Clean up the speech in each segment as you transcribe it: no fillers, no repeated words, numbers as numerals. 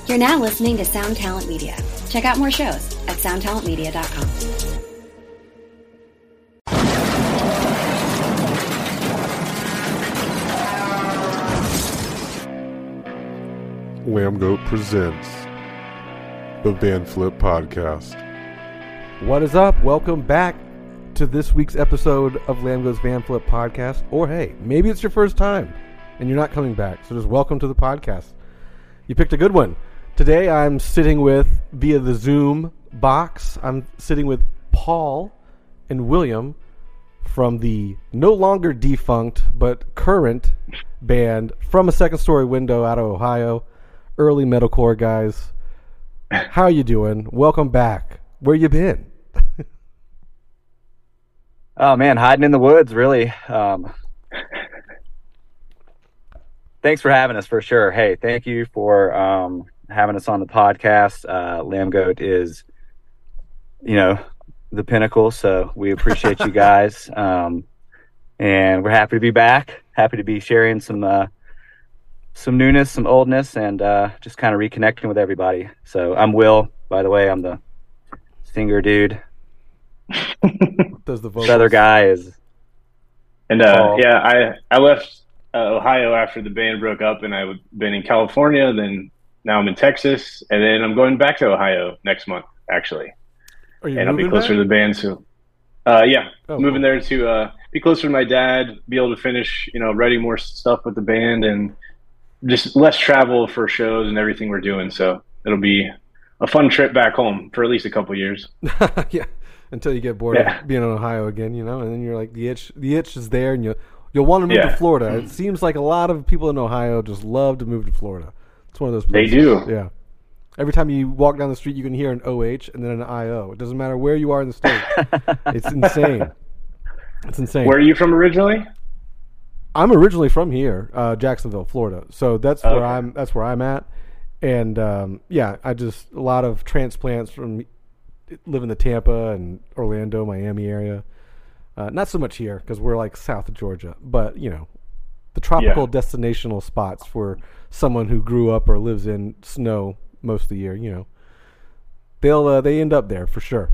You're now listening to Sound Talent Media. Check out more shows at soundtalentmedia.com. Lambgoat presents the Van Flip Podcast. What is up? Welcome back to this week's episode of Lambgoat's Van Flip Podcast. Or hey, maybe it's your first time and you're not coming back, so just welcome to the podcast. You picked a good one. Today I'm sitting with, via the Zoom box, I'm sitting with Paul and William from the no longer defunct but current band From a Second Story Window out of Ohio. Early metalcore guys. How you doing? Welcome back. Where you been? Oh man, hiding in the woods, really. Thanks for having us, for sure. Hey, thank you for having us on the podcast. Lambgoat is, the pinnacle, so we appreciate you guys. And we're happy to be back. Happy to be sharing some newness, some oldness, and just kind of reconnecting with everybody. So I'm Will, by the way. I'm the singer dude. Does the vocals. The other guy is and I left Ohio after the band broke up, and I've been in California. Then now I'm in Texas, and then I'm going back to Ohio next month, actually. Are you and I'll be closer back? to the band soon. Moving there to be closer to my dad, be able to finish, writing more stuff with the band, and just less travel for shows and everything we're doing. So it'll be a fun trip back home for at least a couple years. Yeah, until you get bored of being in Ohio again, and then you're like, the itch is there, and you'll want to move to Florida. It seems like a lot of people in Ohio just love to move to Florida. It's one of those places. They do. Yeah. Every time you walk down the street, you can hear an OH and then an IO. It doesn't matter where you are in the state. It's insane. It's insane. Where are you from originally? I'm originally from here, Jacksonville, Florida. So that's where I'm at. And I just a lot of transplants from living in the Tampa and Orlando, Miami area. Not so much here because we're like south of Georgia, but the tropical destinational spots for someone who grew up or lives in snow most of the year. They end up there for sure.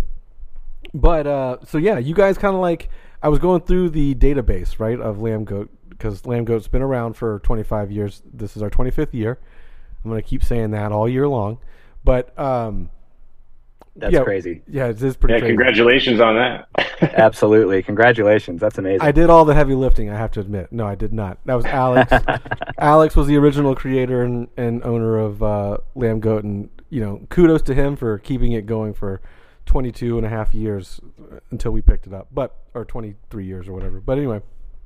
But you guys kind of like, I was going through the database, right, of Lambgoat, because Lambgoat's been around for 25 years. This is our 25th year. I'm going to keep saying that all year long. But that's crazy. Yeah, it is pretty crazy. Congratulations on that. Absolutely. Congratulations. That's amazing. I did all the heavy lifting, I have to admit. No, I did not. That was Alex. Alex was the original creator and owner of Lambgoat, and kudos to him for keeping it going for 22 and a half years until we picked it up, or 23 years or whatever. But anyway,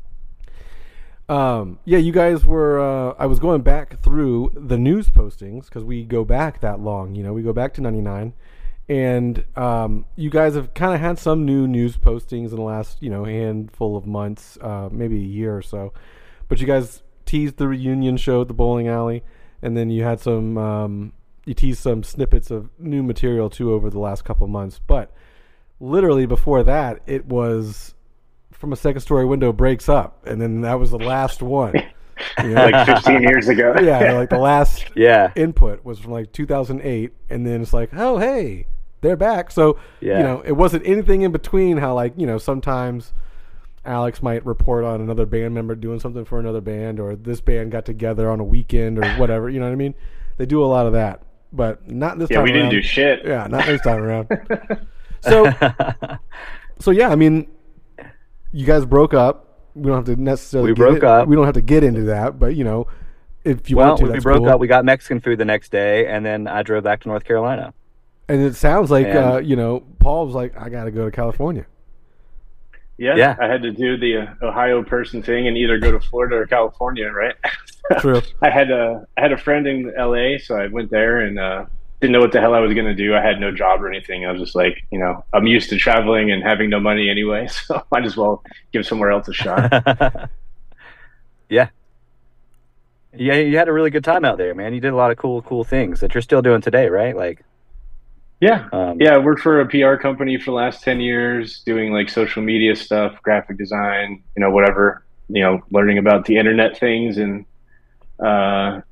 you guys were, I was going back through the news postings because we go back that long, we go back to 99, and you guys have kind of had some new news postings in the last, handful of months, maybe a year or so, but you guys teased the reunion show at the bowling alley, and then you had some, you teased some snippets of new material too over the last couple of months. But literally before that, it was From a Second Story Window breaks up, and then that was the last one. Like 15 years ago. Yeah, like the last input was from like 2008, and then it's like, oh hey, they're back. So it wasn't anything in between. How sometimes Alex might report on another band member doing something for another band, or this band got together on a weekend or whatever. You know what I mean? They do a lot of that. But not this time around. Yeah, we didn't do shit. Yeah, not this time around. So I mean, you guys broke up. We don't have to necessarily. We broke up. We don't have to get into that, but if you want to, that's we broke cool. up. We got Mexican food the next day, and then I drove back to North Carolina. And it sounds like Paul was like, I got to go to California. Yeah, I had to do the Ohio person thing and either go to Florida or California, right? True. I had a friend in LA, so I went there and didn't know what the hell I was going to do. I had no job or anything. I was just like, I'm used to traveling and having no money anyway, so might as well give somewhere else a shot. Yeah, you had a really good time out there, man. You did a lot of cool things that you're still doing today, right? Like, I worked for a PR company for the last 10 years doing like social media stuff, graphic design, whatever, learning about the internet things and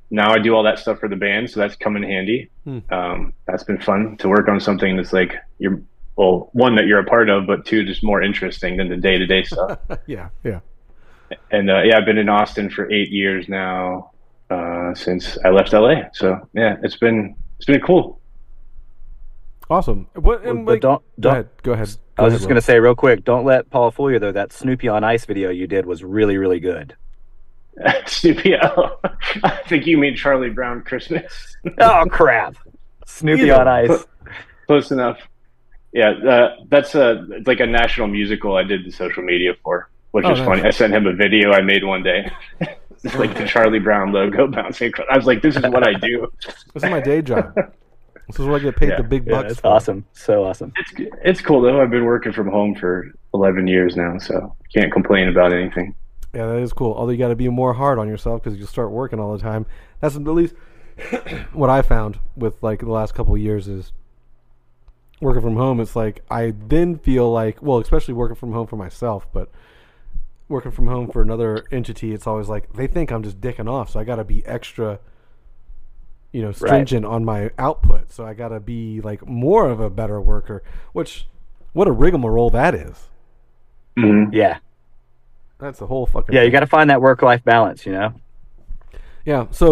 now I do all that stuff for the band, so that's come in handy. That's been fun to work on something that's like one that you're a part of, but two, just more interesting than the day-to-day stuff. Yeah. And I've been in Austin for 8 years now, since I left LA. So yeah, it's been cool. Awesome. But don't go ahead. I was just going to say real quick, don't let Paul fool you though. That Snoopy on Ice video you did was really, really good. Snoopy, I think you mean Charlie Brown Christmas. Oh crap! Snoopy on Ice. Close enough. Yeah, that's like a national musical I did the social media for, which is funny. I sent him a video I made one day. It's like the Charlie Brown logo bouncing across. I was like, this is what I do. This is my day job. This is where I get paid the big bucks. It's awesome. So awesome. It's cool though. I've been working from home for 11 years now, so can't complain about anything. Yeah, that is cool. Although you got to be more hard on yourself because you start working all the time. That's at least what I found with like the last couple of years is working from home. It's like I then feel like, well, especially working from home for myself, but working from home for another entity, it's always like they think I'm just dicking off, so I got to be extra, stringent on my output. So I got to be like more of a better worker. Which, what a rigmarole that is. Mm-hmm. Yeah. That's the whole fucking you got to find that work-life balance, Yeah. So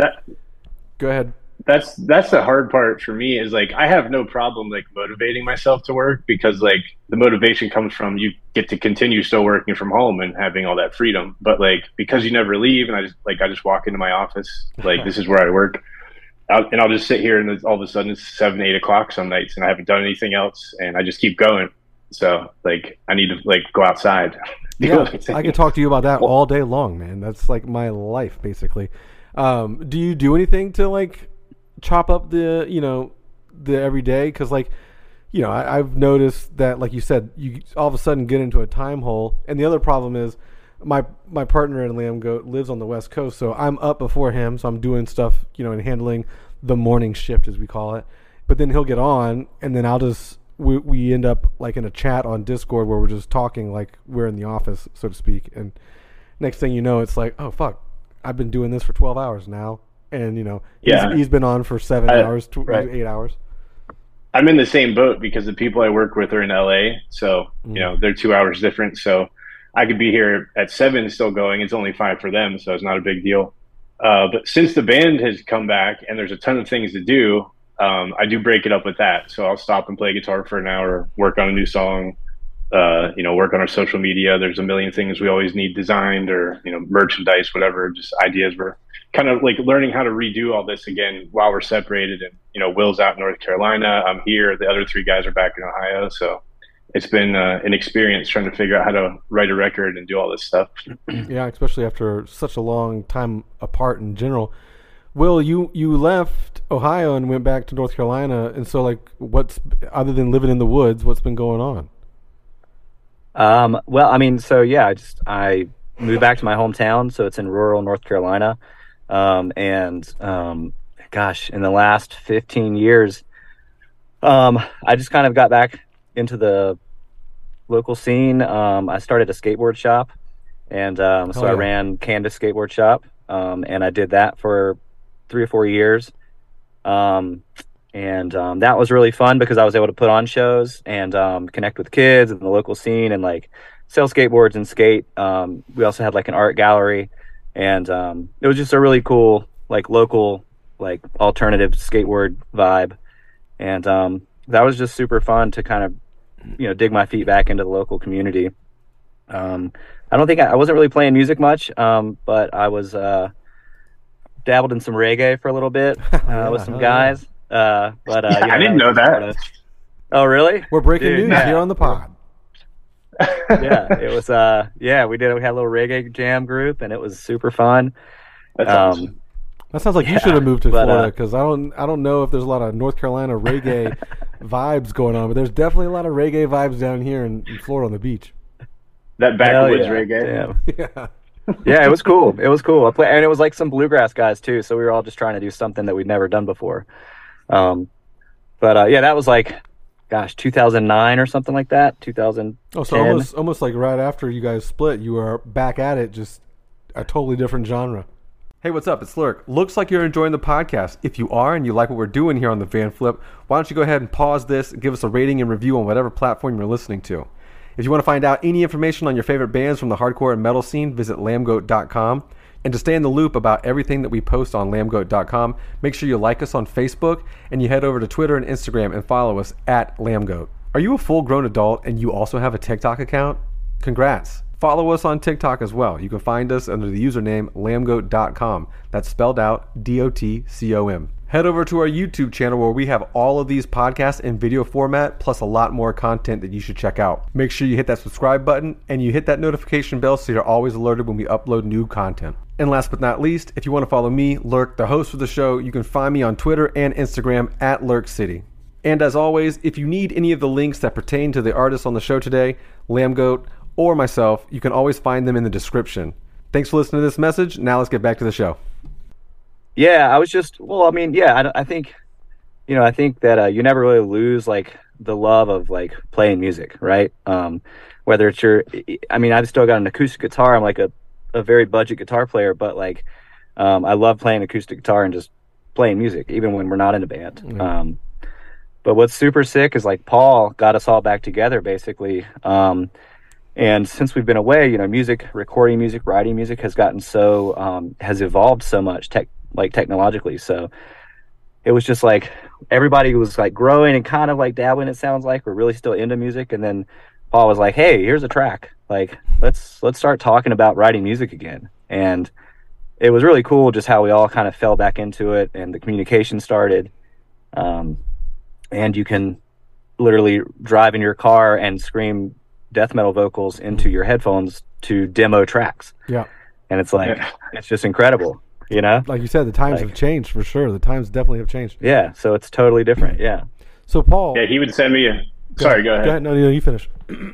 go ahead. That's the hard part for me is like I have no problem like motivating myself to work because like the motivation comes from you get to continue still working from home and having all that freedom. But like because you never leave and I just walk into my office like this is where I work. I'll just sit here and all of a sudden it's 7, 8 o'clock some nights and I haven't done anything else and I just keep going. So like I need to like go outside. Yeah, I can talk to you about that all day long, man. That's like my life, basically. Do you do anything to like chop up the everyday? Because like, I've noticed that, like you said, you all of a sudden get into a time hole. And the other problem is my partner in Liam lives on the West Coast, so I'm up before him, so I'm doing stuff, and handling the morning shift as we call it. But then he'll get on, and then I'll just. We end up like in a chat on Discord where we're just talking like we're in the office, so to speak. And next thing you know, it's like, oh fuck, I've been doing this for 12 hours now, and he's been on for 7 hours, 8 hours. I'm in the same boat because the people I work with are in LA, so they're 2 hours different. So I could be here at 7 still going. It's only 5 for them, so it's not a big deal. But since the band has come back and there's a ton of things to do. I do break it up with that. So I'll stop and play guitar for an hour, work on a new song, work on our social media. There's a million things we always need designed or, merchandise, whatever, just ideas. We're kind of like learning how to redo all this again while we're separated. And, Will's out in North Carolina. I'm here. The other 3 guys are back in Ohio. So it's been an experience trying to figure out how to write a record and do all this stuff. Yeah, especially after such a long time apart in general. Will, you left Ohio and went back to North Carolina, and so like, what's other than living in the woods, what's been going on? Well, I mean, so yeah, I moved back to my hometown, so it's in rural North Carolina, gosh, in the last 15 years, I just kind of got back into the local scene. I started a skateboard shop, and I ran Canvas Skateboard Shop, and I did that for 3 or 4 years. That was really fun because I was able to put on shows and connect with kids in the local scene and like sell skateboards and skate. We also had like an art gallery and it was just a really cool like local like alternative skateboard vibe. And that was just super fun to kind of dig my feet back into the local community. I don't think I wasn't really playing music much, but I was dabbled in some reggae for a little bit with some guys. I didn't know that. Oh, really? We're breaking news here on the pod. Yeah, it was. We had a little reggae jam group, and it was super fun. That's awesome. That sounds like you should have moved to Florida because I don't know if there's a lot of North Carolina reggae vibes going on, but there's definitely a lot of reggae vibes down here in Florida on the beach. That backwoods reggae. Yeah. Yeah, it was cool. And it was like some bluegrass guys too. So we were all just trying to do something that we'd never done before. That was like, 2009 or something like that. 2010. Oh, so almost like right after you guys split, you were back at it, just a totally different genre. Hey, what's up? It's Lurk. Looks like you're enjoying the podcast. If you are and you like what we're doing here on the Van Flip, why don't you go ahead and pause this and give us a rating and review on whatever platform you're listening to. If you want to find out any information on your favorite bands from the hardcore and metal scene, visit lambgoat.com. And to stay in the loop about everything that we post on lambgoat.com, make sure you like us on Facebook and you head over to Twitter and Instagram and follow us at lambgoat. Are you a full-grown adult and you also have a TikTok account? Congrats. Follow us on TikTok as well. You can find us under the username lambgoat.com. That's spelled out DOTCOM. Head over to our YouTube channel where we have all of these podcasts in video format plus a lot more content that you should check out. Make sure you hit that subscribe button and you hit that notification bell so you're always alerted when we upload new content. And last but not least, if you want to follow me, Lurk, the host of the show, you can find me on Twitter and Instagram at LurkCity. And as always, if you need any of the links that pertain to the artists on the show today, Lambgoat, or myself, you can always find them in the description. Thanks for listening to this message. Now let's get back to the show. Yeah, I think, I think that you never really lose like the love of like playing music, right? Whether it's I've still got an acoustic guitar. I'm like a very budget guitar player, but like I love playing acoustic guitar and just playing music, even when we're not in a band. Mm-hmm. But what's super sick is like Paul got us all back together basically. And since we've been away, recording music, writing music has gotten has evolved so much technologically. So it was just like everybody was like growing and kind of like dabbling, it sounds like. We're really still into music. And then Paul was like, hey, here's a track. Like, let's start talking about writing music again. And it was really cool just how we all kind of fell back into it and the communication started. And you can literally drive in your car and scream death metal vocals into your headphones to demo tracks. Yeah. And it's like, it's just incredible, Like you said, the times have changed for sure. The times definitely have changed. Yeah. So it's totally different. Yeah. So Paul. Yeah, he would send me Sorry, go ahead. No, you finish.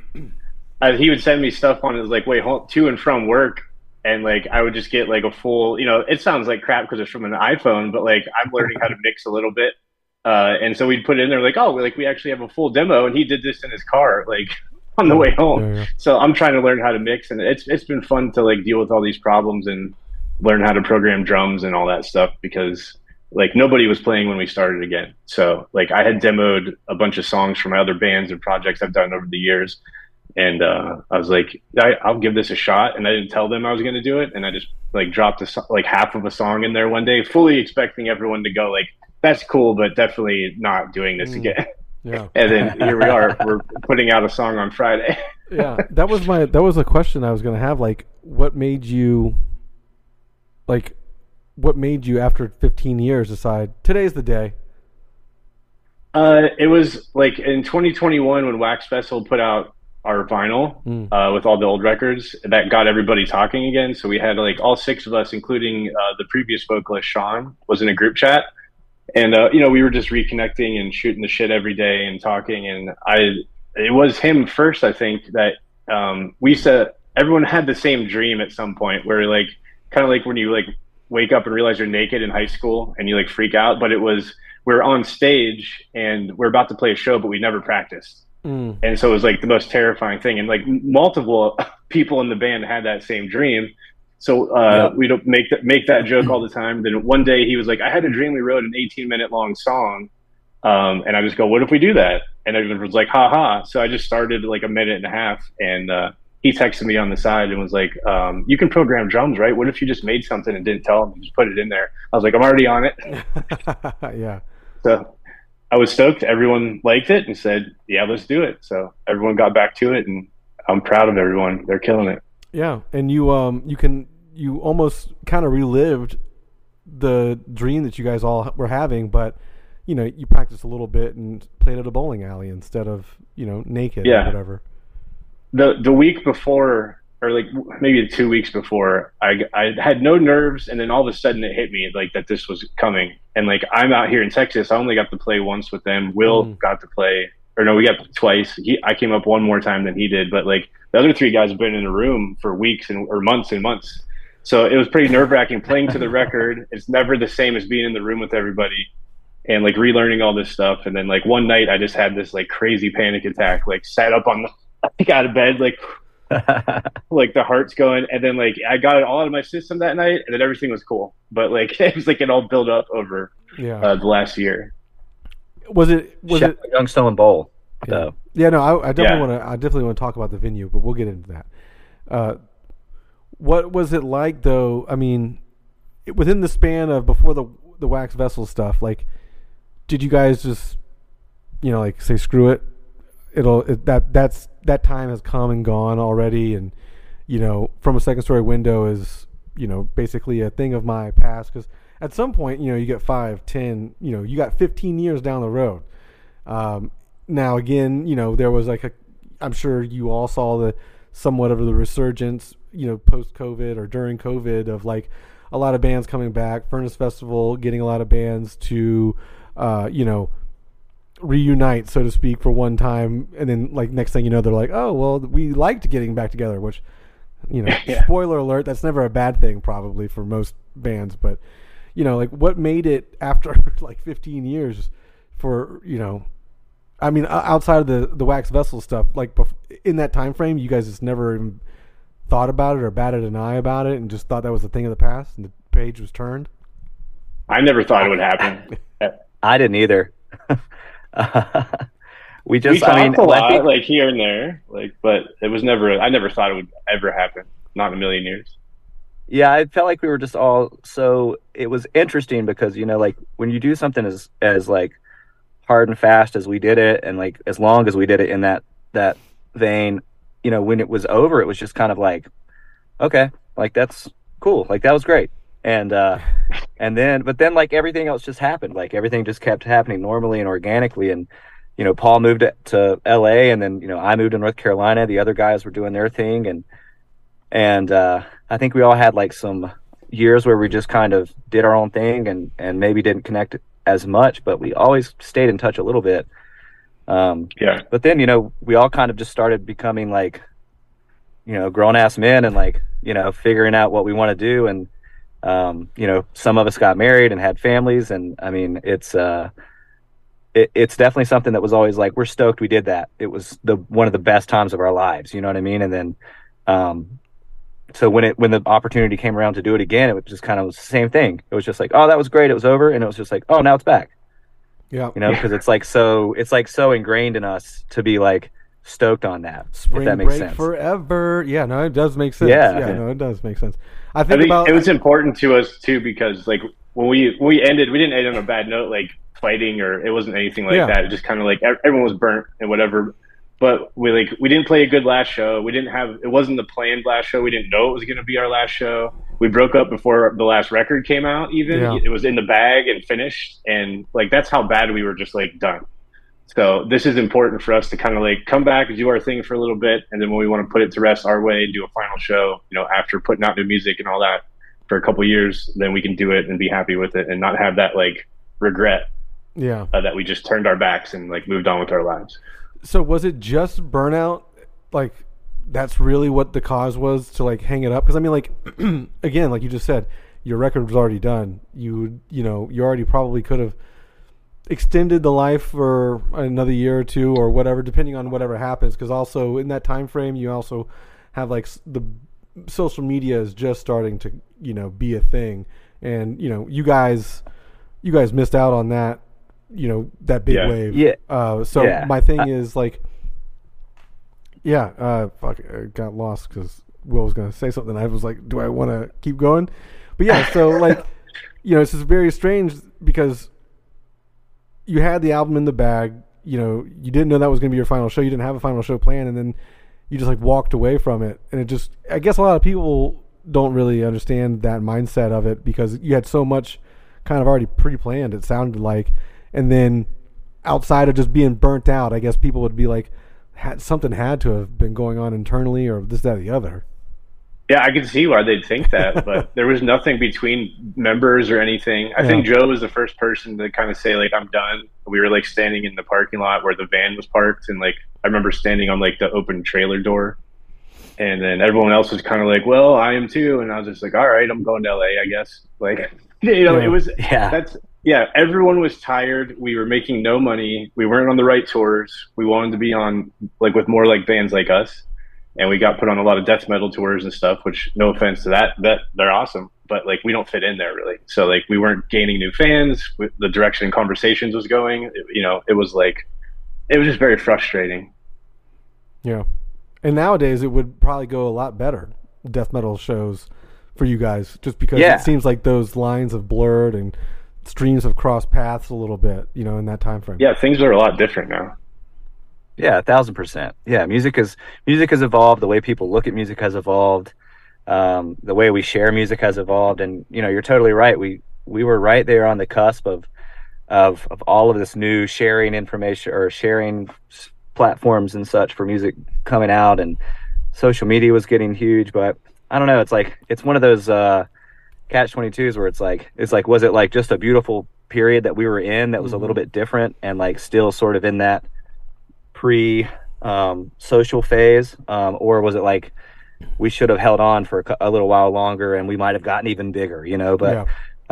He would send me stuff on his like way home to and from work. And like, I would just get like a full, it sounds like crap because it's from an iPhone, but like I'm learning how to mix a little bit. And so we'd put it in there like, oh, like we actually have a full demo, and he did this in his car, like on the way home. Yeah. So I'm trying to learn how to mix, and it's been fun to like deal with all these problems and learn how to program drums and all that stuff, because like nobody was playing when we started again. So like I had demoed a bunch of songs from my other bands and projects I've done over the years. And I was like, I'll give this a shot. And I didn't tell them I was going to do it. And I just like dropped like half of a song in there one day, fully expecting everyone to go like, that's cool, but definitely not doing this again. Yeah. And then here we are, we're putting out a song on Friday. Yeah. That was a question I was going to have. Like, what made you after 15 years decide today's the day? It was like in 2021 when Wax Festival put out our vinyl with all the old records, that got everybody talking again. So we had like all six of us, including the previous vocalist Sean, was in a group chat, and we were just reconnecting and shooting the shit every day and talking. And it was him first, I think, that we said everyone had the same dream at some point, where like kind of like when you like wake up and realize you're naked in high school and you like freak out, but it was we're on stage and we're about to play a show, but we never practiced. And so it was like the most terrifying thing. And like multiple people in the band had that same dream. So we don't make that joke all the time. Then one day he was like, I had a dream we wrote an 18-minute long song. And I just go, what if we do that? And everyone was like, ha ha. So I just started like a minute and a half, and he texted me on the side and was like, you can program drums, right? What if you just made something and didn't tell him and just put it in there? I was like, I'm already on it. Yeah. So I was stoked. Everyone liked it and said, yeah, let's do it. So everyone got back to it, and I'm proud of everyone. They're killing it. Yeah. And you almost kind of relived the dream that you guys all were having, but you practiced a little bit and played at a bowling alley instead of, naked or whatever. The week before, or like maybe 2 weeks before, I had no nerves, and then all of a sudden it hit me like that this was coming. And like I'm out here in Texas, I only got to play once with them. Will got to play, or no, we got twice. I came up one more time than he did, but like the other three guys have been in the room for weeks or months and months. So it was pretty nerve-wracking playing to the record. It's never the same as being in the room with everybody and like relearning all this stuff. And then like one night I just had this like crazy panic attack, like sat up on I got out of bed, like like the heart's going, and then like I got it all out of my system that night, and then everything was cool. But like it was like it all built up over the last year. Was it Youngstown Bowl? Though. Yeah, no, I definitely want to talk about the venue, but we'll get into that. What was it like though? I mean, within the span of before the Wax Vessel stuff, like, did you guys just, like say screw it? That time has come and gone already, and From a Second Story Window is basically a thing of my past, because at some point you get 5, 10, you got 15 years down the road. Now again, there was like I'm sure you all saw the somewhat of the resurgence, post COVID or during COVID, of like a lot of bands coming back, Furnace Festival getting a lot of bands to reunite, so to speak, for one time, and then like next thing you know, they're like, oh well, we liked getting back together, which spoiler alert, that's never a bad thing probably for most bands, but like what made it after like 15 years for I mean, outside of the Wax Vessel stuff, like in that time frame, you guys just never even thought about it or batted an eye about it and just thought that was a thing of the past and the page was turned? I never thought it would happen. I didn't either. we talked a lot, like here and there, like, but it was never. I never thought it would ever happen. Not in a million years. Yeah, I felt like we were just all so. It was interesting because like when you do something as like hard and fast as we did it, and like as long as we did it in that vein, when it was over, it was just kind of like, okay, like that's cool, like that was great. And but then like everything else just happened. Like everything just kept happening normally and organically. And, Paul moved to LA, and then, I moved to North Carolina. The other guys were doing their thing. And I think we all had like some years where we just kind of did our own thing and maybe didn't connect as much, but we always stayed in touch a little bit. But then, we all kind of just started becoming like, grown ass men and like, figuring out what we want to do. And, some of us got married and had families, and I mean, it's definitely something that was always like, we're stoked we did that. It was one of the best times of our lives, you know what I mean? And then, so when the opportunity came around to do it again, it was just kind of the same thing. It was just like, oh, that was great. It was over. And it was just like, oh, now it's back. Yeah. Because it's like so ingrained in us to be like stoked on that. Spring if that makes break sense. Forever. Yeah, no, it does make sense. Yeah. No, it does make sense. I think it was important to us too, because like when we ended, we didn't end on a bad note, like fighting, or it wasn't anything like that. It just kind of like everyone was burnt and whatever. But we didn't play a good last show. It wasn't the planned last show. We didn't know it was going to be our last show. We broke up before the last record came out. It was in the bag and finished, and like that's how bad we were, just like done. So this is important for us to kind of like come back and do our thing for a little bit, and then when we want to put it to rest our way and do a final show, after putting out new music and all that for a couple years, then we can do it and be happy with it and not have that like regret. Yeah. That we just turned our backs and like moved on with our lives. So was it just burnout? Like that's really what the cause was to like hang it up? Because I mean, like again, like you just said, your record was already done. You already probably could have extended the life for another year or two or whatever, depending on whatever happens. Because also in that time frame, you also have like the social media is just starting to be a thing, and you guys missed out on that. That big wave. Yeah. So my thing is like, I got lost because Will was going to say something. I was like, do I want to keep going? But yeah, so like, it's just very strange because you had the album in the bag, you didn't know that was going to be your final show. You didn't have a final show planned, and then you just like walked away from it. And it just, I guess a lot of people don't really understand that mindset of it because you had so much kind of already pre-planned, it sounded like. And then outside of just being burnt out, I guess people would be like, something had to have been going on internally or this, that, or the other. Yeah, I could see why they'd think that, but there was nothing between members or anything. I think Joe was the first person to kind of say, like, I'm done. We were like standing in the parking lot where the van was parked, and like I remember standing on like the open trailer door, and then everyone else was kind of like, well, I am too, and I was just like, all right, I'm going to LA, I guess. Like, it was everyone was tired. We were making no money. We weren't on the right tours. We wanted to be on like with more like bands like us. and we got put on a lot of death metal tours and stuff, which no offense to that they're awesome, but like we don't fit in there really. So like we weren't gaining new fans. The direction Conversations was going, it was just very frustrating. Yeah. And nowadays it would probably go a lot better, death metal shows for you guys, just because it seems like those lines have blurred and streams have crossed paths a little bit, in that time frame. Yeah, things are a lot different now. Yeah, 1,000%. Yeah, music has evolved. The way people look at music has evolved. The way we share music has evolved. And you're totally right. We were right there on the cusp of all of this new sharing information or sharing platforms and such for music coming out, and social media was getting huge. But I don't know. It's one of those catch-22s where it's like was it like just a beautiful period that we were in that was a little bit different and like still sort of in that pre social phase, or was it like we should have held on for a little while longer and we might have gotten even bigger, but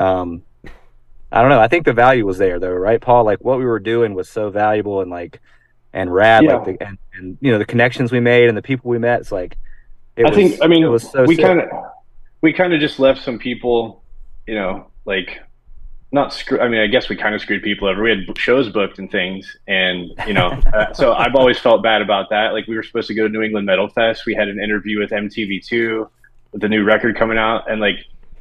I don't know. I think the value was there though, right, Paul? Like what we were doing was so valuable and rad, like and the connections we made and the people we met. It's like it was so we kind of just left some people, like not screw. I mean, I guess we kind of screwed people over. We had shows booked and things, and so I've always felt bad about that. Like we were supposed to go to New England Metal Fest. We had an interview with MTV2 with the new record coming out, and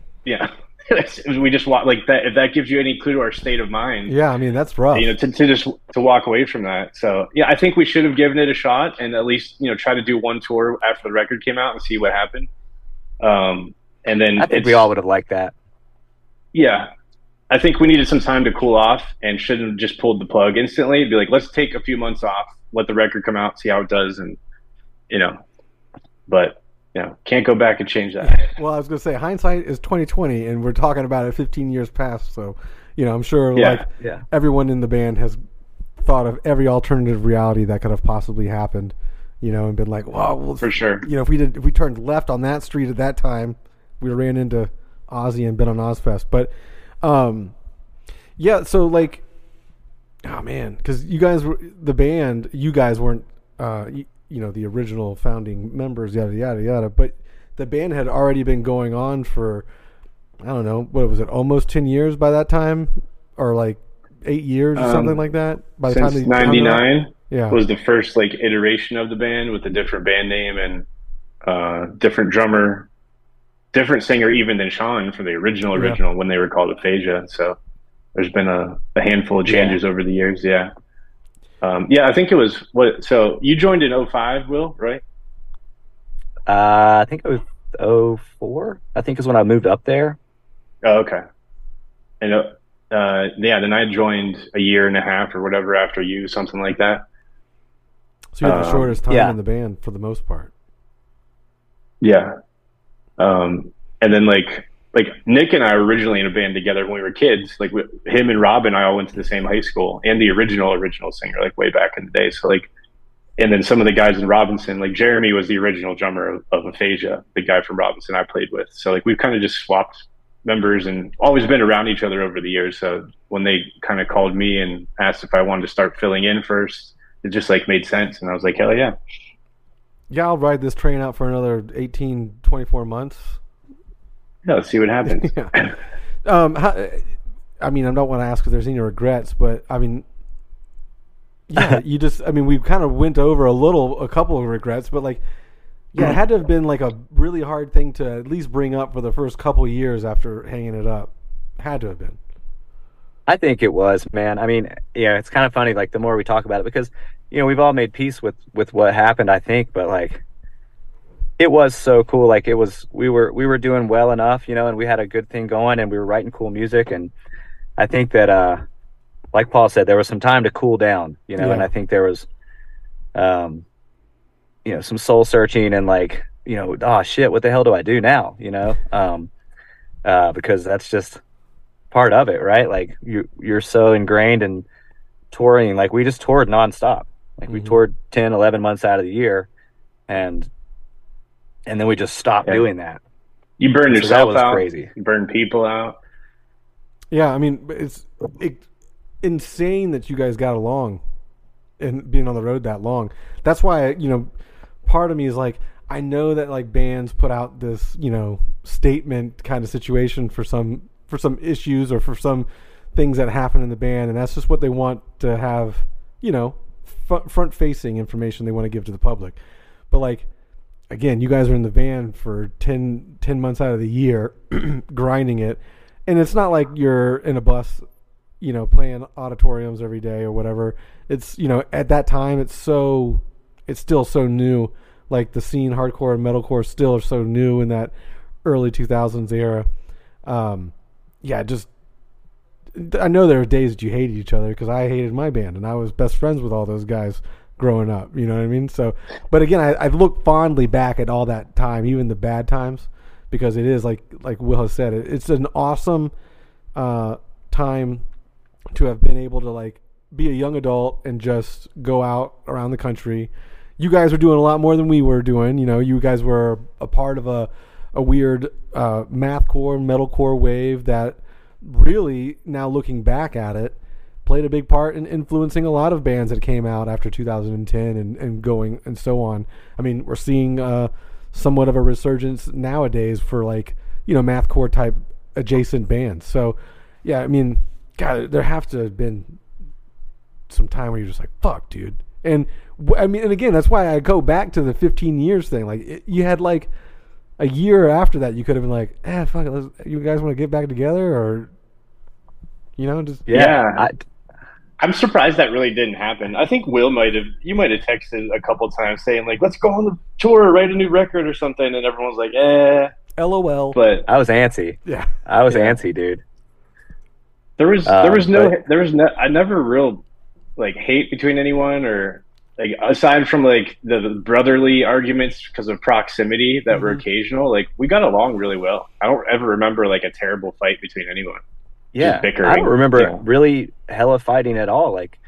we just walk like that. If that gives you any clue to our state of mind, yeah, I mean that's rough. To walk away from that. So yeah, I think we should have given it a shot and at least try to do one tour after the record came out and see what happened. And then I think we all would have liked that. Yeah. I think we needed some time to cool off and shouldn't have just pulled the plug instantly. It'd be like, let's take a few months off, let the record come out, see how it does. And, can't go back and change that. Well, I was going to say hindsight is 2020 and we're talking about it 15 years past. So, I'm sure everyone in the band has thought of every alternative reality that could have possibly happened, and been like, well, for sure. If we turned left on that street at that time, we ran into Ozzy and been on Ozfest. But, so like, oh man, because you guys were the band. You guys weren't, the original founding members, yada yada yada. But the band had already been going on for, I don't know, what was it, almost 10 years by that time, or like 8 years or something like that. By the since time '99, was the first like iteration of the band with a different band name and different drummer. Different singer even than Sean for the original when they were called Aphasia. So there's been a handful of changes over the years. Yeah. I think it was so you joined in 2005, Will, right? I think it was 2004. I think is when I moved up there. Oh, okay. And then I joined a year and a half or whatever after you, something like that. So you had the shortest time in the band for the most part. Yeah. And then like Nick and I were originally in a band together when we were kids. Like him and Rob and I all went to the same high school, and the original singer, like way back in the day. So like, and then some of the guys in Robinson, like Jeremy was the original drummer of Aphasia, the guy from Robinson I played with. So like we've kind of just swapped members and always been around each other over the years. So when they kind of called me and asked if I wanted to start filling in first, it just like made sense. And I was like, hell yeah. Yeah, I'll ride this train out for another 18, 24 months. Yeah, let's see what happens. I mean, I don't want to ask if there's any regrets, but I mean, yeah, we kind of went over a couple of regrets, but like, yeah, it had to have been like a really hard thing to at least bring up for the first couple of years after hanging it up. Had to have been. I think it was, man. I mean, yeah, it's kind of funny, like the more we talk about it, because we've all made peace with what happened, I think, but like it was so cool. Like we were doing well enough, and we had a good thing going and we were writing cool music. And I think that, like Paul said, there was some time to cool down, and I think there was, some soul searching and like, oh shit, what the hell do I do now? Because that's just part of it, right? Like you're so ingrained in touring. Like we just toured nonstop. Like we toured 10, 11 months out of the year, and then we just stopped doing that. You burned yourself out. Crazy. You burned people out. Yeah, I mean, it's insane that you guys got along and being on the road that long. That's why, part of me is like, I know that like bands put out this, you know, statement kind of situation for some issues or for some things that happen in the band, and that's just what they want to have, you know, front facing information they want to give to the public. But like, again, you guys are in the band for 10 months out of the year grinding it, and it's not like you're in a bus, you know, playing auditoriums every day or whatever. It's, you know, at that time it's still so new. Like the scene, hardcore and metalcore still are so new in that early 2000s era. I know there were days that you hated each other, because I hated my band and I was best friends with all those guys growing up. You know what I mean? So, but again, I look fondly back at all that time, even the bad times, because it is like Will has said, it's an awesome time to have been able to like be a young adult and just go out around the country. You guys were doing a lot more than we were doing. You know, you guys were a part of a weird mathcore, metalcore wave that really, now looking back at it, played a big part in influencing a lot of bands that came out after 2010 and going and so on. I mean, we're seeing somewhat of a resurgence nowadays for like, you know, mathcore type adjacent bands. So, yeah, I mean, God, there have to have been some time where you're just like, fuck, dude. And I mean, and again, that's why I go back to the 15 years thing. Like, you had like a year after that, you could have been like, fuck it, you guys want to get back together, or, you know, just I'm surprised that really didn't happen. I think you might have texted a couple times saying like, let's go on the tour, write a new record or something, and everyone was like, LOL. But I was antsy. Yeah, I was antsy, dude. There was I never real like hate between anyone, or like aside from like the brotherly arguments because of proximity that were occasional. Like, we got along really well. I don't ever remember like a terrible fight between anyone. Yeah, I don't remember really hella fighting at all. Like,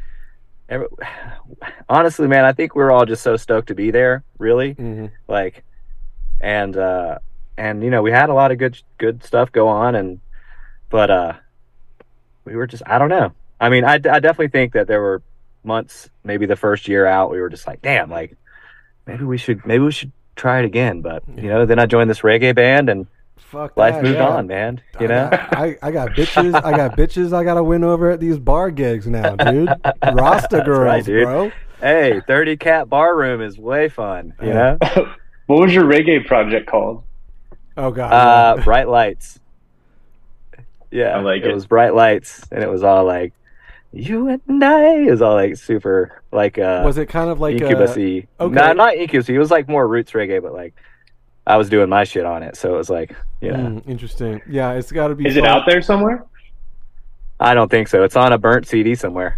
honestly, man, I think we were all just so stoked to be there. Really, like, and you know, we had a lot of good stuff go on, but we were just, I don't know. I mean, I definitely think that there were months, maybe the first year out, we were just like, damn, like maybe we should try it again. But you know, then I joined this reggae band and life moved on, man. You know, I got bitches. I got to win over at these bar gigs now, dude. Rasta girls, right, dude. Bro. Hey, 30 Cat Bar Room is way fun. You know. What was your reggae project called? Oh God. Bright Lights. Yeah, I like it. It was Bright Lights, and it was all like, you and I. It was all like super, like was it kind of like Incubus-y? Okay. Not Incubus-y. It was like more roots reggae, but like I was doing my shit on it, so it was like, you know. Interesting. Yeah, it's got to be. Is it out there somewhere? I don't think so. It's on a burnt CD somewhere.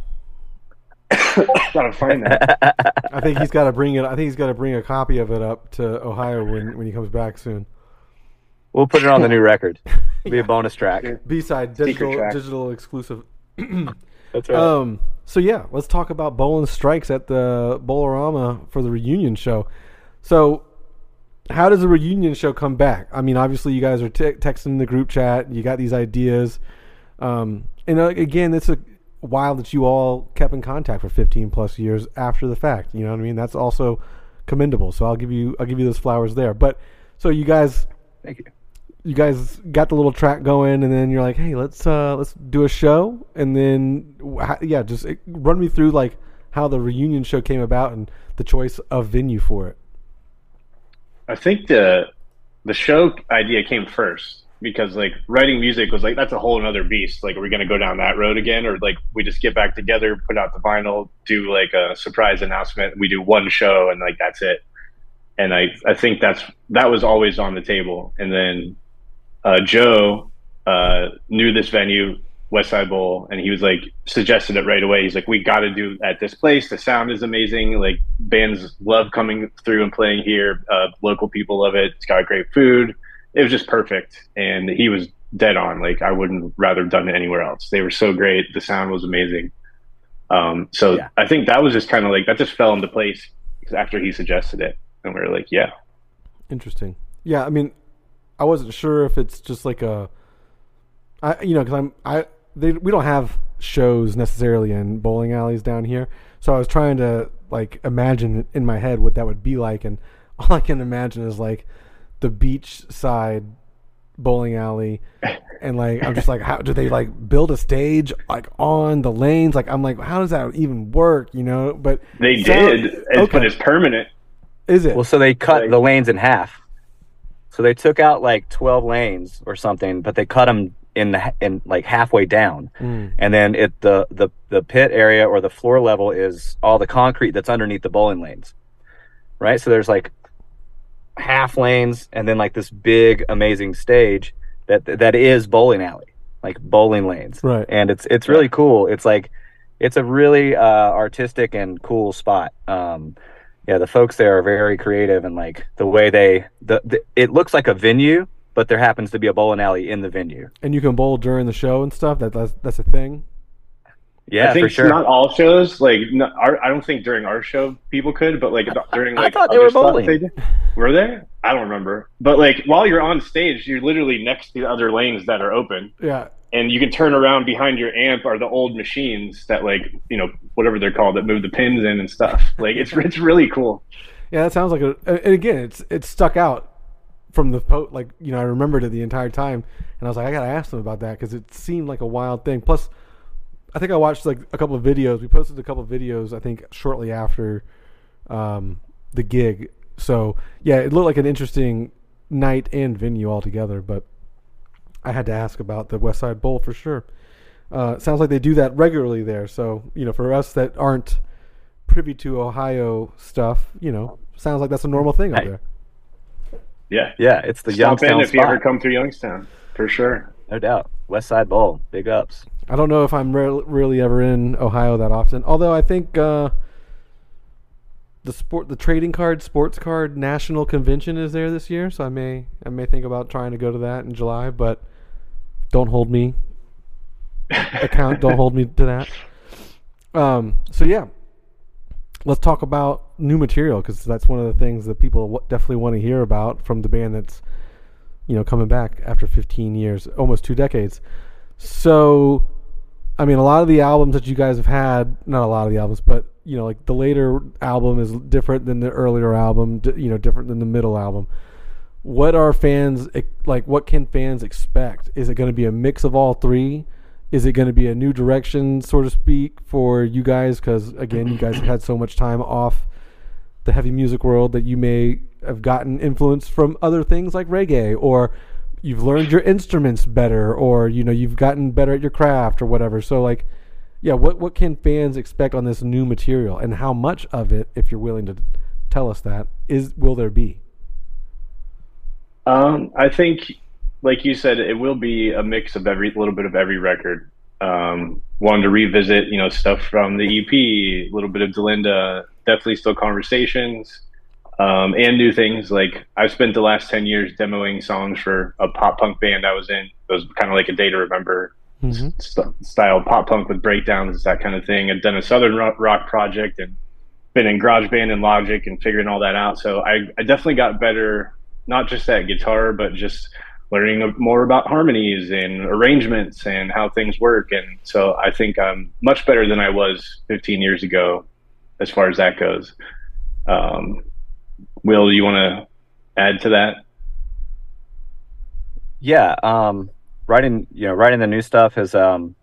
Gotta find that. I think he's got to bring it. I think he's got to bring a copy of it up to Ohio when he comes back soon. We'll put it on the new record. It'll be a bonus track. B-side, digital exclusive. That's right. So yeah, let's talk about Bowling Strikes at the Bowl-O-Rama for the reunion show. So, how does the reunion show come back? I mean, obviously you guys are texting the group chat. You got these ideas, and again, it's a wild that you all kept in contact for 15 plus years after the fact. You know what I mean? That's also commendable. So I'll give you those flowers there. But so you guys, thank you. You guys got the little track going, and then you're like, "Hey, let's do a show." And then, just run me through like how the reunion show came about and the choice of venue for it. I think the show idea came first because like writing music was like, that's a whole another beast. Like, are we going to go down that road again, or like we just get back together, put out the vinyl, do like a surprise announcement, we do one show, and like that's it. And I think that was always on the table, and then. Joe knew this venue, Westside Bowl, and he was like, suggested it right away. He's like, we got to do at this place. The sound is amazing. Like, bands love coming through and playing here. Local people love it. It's got great food. It was just perfect. And he was dead on. Like, I wouldn't rather have done it anywhere else. They were so great. The sound was amazing. I think that was just kind of like, that just fell into place after he suggested it. And we were like, yeah. Interesting. Yeah, I mean, I wasn't sure if it's just like because we don't have shows necessarily in bowling alleys down here, so I was trying to like imagine in my head what that would be like, and all I can imagine is like the beach side bowling alley, and like I'm just like, how do they like build a stage like on the lanes? Like I'm like, how does that even work? But they did, but it's permanent. Is it? Well, so they cut the lanes in half. So they took out like 12 lanes or something, but they cut them in like halfway down, and then the pit area or the floor level is all the concrete that's underneath the bowling lanes, right? So there's like half lanes and then like this big amazing stage that is bowling alley, like bowling lanes, right? And it's really cool. It's like it's a really artistic and cool spot. The folks there are very creative, and like the way it looks like a venue, but there happens to be a bowling alley in the venue, and you can bowl during the show and stuff. That's a thing. Yeah, I think for sure. Not all shows. Like, I don't think during our show people could, but like during like I thought they were bowling. Were they? I don't remember. But like while you're on stage, you're literally next to the other lanes that are open. Yeah. And you can turn around behind your amp are the old machines that like whatever they're called that move the pins in and stuff. Like it's really cool. Yeah, that sounds like and again, it's stuck out from the I remembered it the entire time, and I was like, I gotta ask them about that because it seemed like a wild thing. Plus, I think I watched like a couple of videos. We posted a couple of videos, I think, shortly after the gig. So yeah, it looked like an interesting night and venue altogether. But I had to ask about the West Side Bowl for sure. It sounds like they do that regularly there. So for us that aren't privy to Ohio stuff, sounds like that's a normal thing up there. Yeah, it's the Youngstown Youngstown if spot. you ever come through Youngstown, for sure. No doubt. West Side Bowl, big ups. I don't know if I'm really ever in Ohio that often. Although I think the trading card, sports card national convention is there this year, so I may think about trying to go to that in July. But don't hold me don't hold me to that. So yeah, let's talk about new material because that's one of the things that people definitely want to hear about from the band that's coming back after 15 years, almost 2 decades. So, I mean, a lot of the albums that you guys have had, not a lot of the albums, but like the later album is different than the earlier album, different than the middle album. What are fans like? What can fans expect? Is it going to be a mix of all three? Is it going to be a new direction, so to speak, for you guys? Because again, you guys have had so much time off the heavy music world that you may have gotten influence from other things like reggae, or you've learned your instruments better, or you've gotten better at your craft or whatever. So like, yeah, what can fans expect on this new material, and how much of it, if you're willing to tell us that, will there be? I think, like you said, it will be a mix of little bit of every record. Wanted to revisit, stuff from the EP, a little bit of Delinda, definitely still Conversations, and new things. Like I've spent the last 10 years demoing songs for a pop punk band I was in. It was kind of like a Day to Remember style pop punk with breakdowns, that kind of thing. I'd done a Southern rock project and been in GarageBand and Logic and figuring all that out. So I definitely got better, not just at guitar, but just learning more about harmonies and arrangements and how things work. And so I think I'm much better than I was 15 years ago as far as that goes. Will, do you want to add to that? Yeah. Writing the new stuff is, and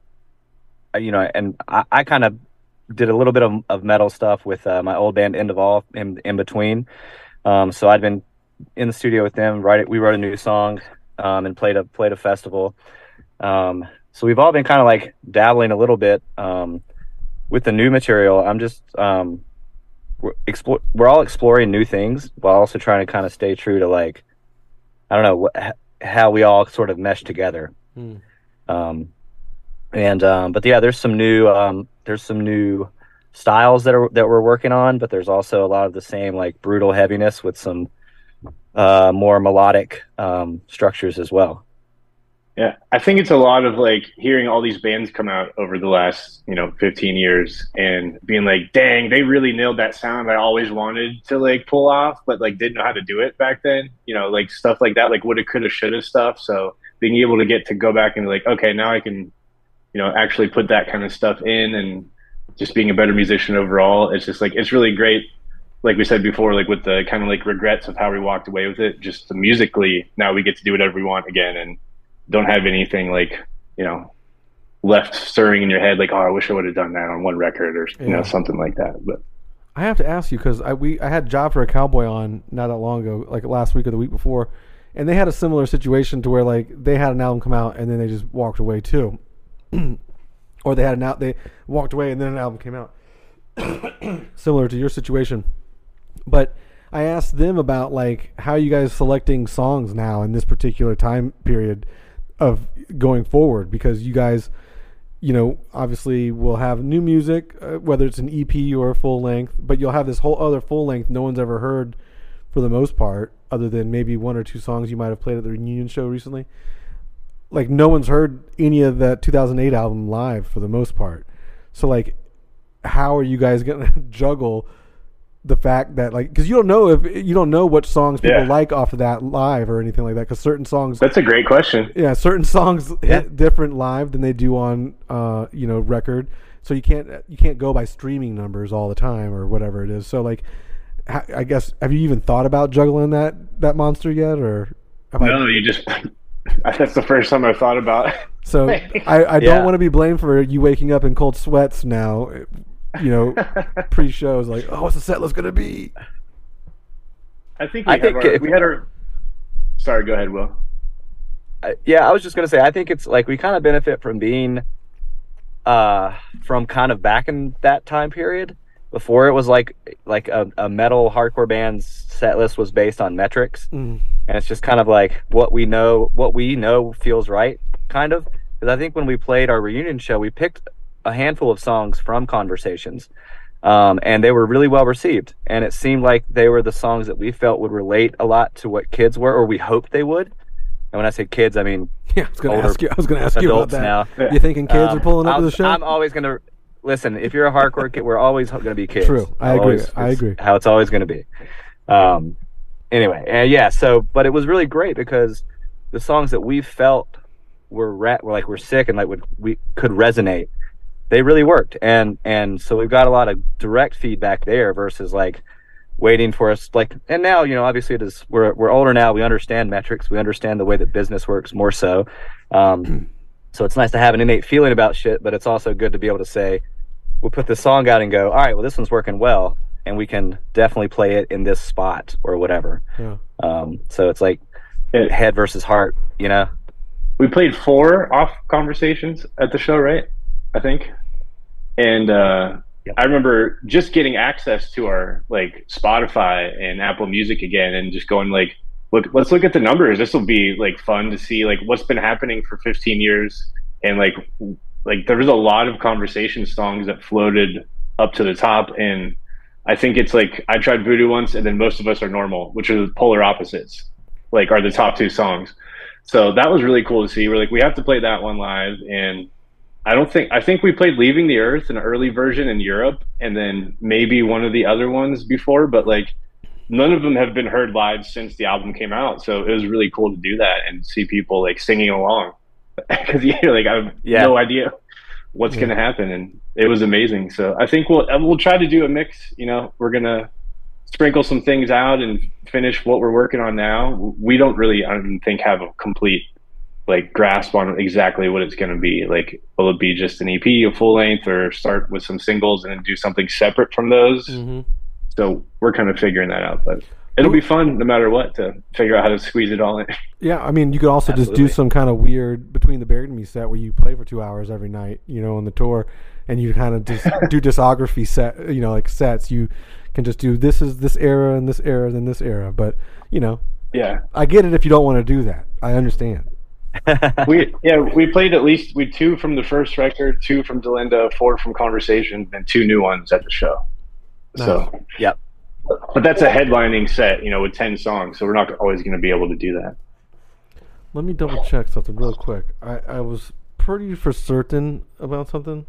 I kind of did a little bit of metal stuff with my old band End of All in between. So I'd been in the studio with them. We wrote a new song and played a festival. So we've all been kind of like dabbling a little bit with the new material. I'm just we're all exploring new things while also trying to kind of stay true to like, I don't know how we all sort of mesh together. But yeah, there's some new styles that we're working on, but there's also a lot of the same like brutal heaviness with some more melodic structures as well. Yeah, I think it's a lot of like hearing all these bands come out over the last 15 years and being like, dang, they really nailed that sound I always wanted to like pull off, but like didn't know how to do it back then. Like stuff like that, like woulda, coulda, shoulda stuff. So being able to go back and be like, okay, now I can actually put that kind of stuff in and just being a better musician overall. It's just like, it's really great. Like we said before, like with the kind of like regrets of how we walked away with it, just musically, now we get to do whatever we want again and don't have anything like, you know, left stirring in your head. Like, oh, I wish I would have done that on one record or, you know, something like that. But I have to ask you, because I had Job for a Cowboy on not that long ago, like last week or the week before, and they had a similar situation to where like they had an album come out and then they just walked away too. Or they walked away and then an album came out. Similar to your situation. But I asked them about like how you guys selecting songs now in this particular time period of going forward, because you guys, you know, obviously will have new music, whether it's an EP or a full length, but you'll have this whole other full length no one's ever heard for the most part, other than maybe one or two songs you might have played at the reunion show recently. Like no one's heard any of that 2008 album live for the most part. So like, how are you guys going to juggle the fact that like, because you don't know what songs people like off of that live or anything like that, because certain songs, that's a great question. Certain songs hit different live than they do on you know, record, so you can't go by streaming numbers all the time or whatever it is. So like, I guess, have you even thought about juggling that monster yet, or you just that's the first time I've thought about it. So I don't want to be blamed for you waking up in cold sweats now, you know, pre-shows, like, oh, what's the set list going to be? I think we had our... Sorry, go ahead, Will. I was just going to say, I think it's like we kind of benefit from being from kind of back in that time period before it was like a metal hardcore band's set list was based on metrics. And it's just kind of like what we know feels right, kind of. Because I think when we played our reunion show, we picked a handful of songs from Conversations, and they were really well received, and it seemed like they were the songs that we felt would relate a lot to what kids were, or we hoped they would. And when I say kids, I mean I was going to ask you about that. Now. You thinking kids are pulling up to the show? I'm always going to listen. If you're a hardcore kid, we're always going to be kids. True, I agree. How it's always going to be. Anyway, so but it was really great because the songs that we felt were sick and like we could resonate. They really worked, and so we've got a lot of direct feedback there versus like waiting for us. Like, and now, you know, obviously it is. We're older now. We understand metrics. We understand the way that business works more so. So it's nice to have an innate feeling about shit, but it's also good to be able to say, we'll put this song out and go, all right, well, this one's working well, and we can definitely play it in this spot or whatever. Yeah. So it's like head versus heart, you know. We played 4 off Conversations at the show, right? I think. And I remember just getting access to our like Spotify and Apple Music again and just going like, let's look at the numbers. This will be like fun to see like what's been happening for 15 years. And like there was a lot of Conversation songs that floated up to the top. And I think it's like, I tried Voodoo once, and then Most of Us Are Normal, which are the polar opposites, like are the top 2 songs. So that was really cool to see. We're like, we have to play that one live. And I think we played Leaving the Earth, an early version in Europe, and then maybe one of the other ones before, but like none of them have been heard live since the album came out. So it was really cool to do that and see people like singing along, because you're like, I have no idea what's going to happen. And it was amazing. So I think we'll try to do a mix. You know, we're going to sprinkle some things out and finish what we're working on now. We don't really, I don't think, have a complete like grasp on exactly what it's going to be. Like, will it be just an EP, a full length, or start with some singles and then do something separate from those? Mm-hmm. So we're kind of figuring that out, but it'll be fun no matter what to figure out how to squeeze it all in. Yeah, I mean, you could also just do some kind of weird Between the Buried and Me set where you play for 2 hours every night, you know, on the tour, and you kind of just do discography set, you know, like sets. You can just do this is this era and this era and this era, but you know, I get it if you don't want to do that. I understand. we played at least 2 from the first record, 2 from Delinda, 4 from Conversation, and 2 new ones at the show. Nice. So but that's a headlining set, you know, with 10 songs, so we're not always going to be able to do that. Let me double check something real quick. I was pretty for certain about something,